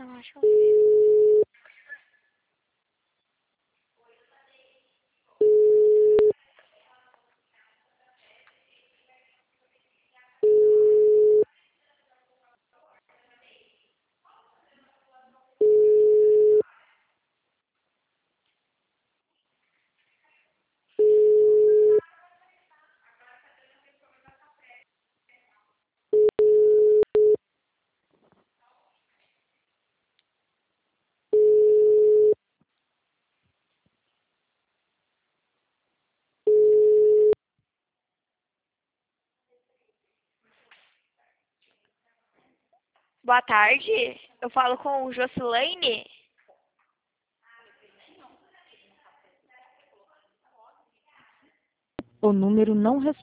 Deixa eu ver. Boa tarde. Eu falo com Jocilane. O número não responde.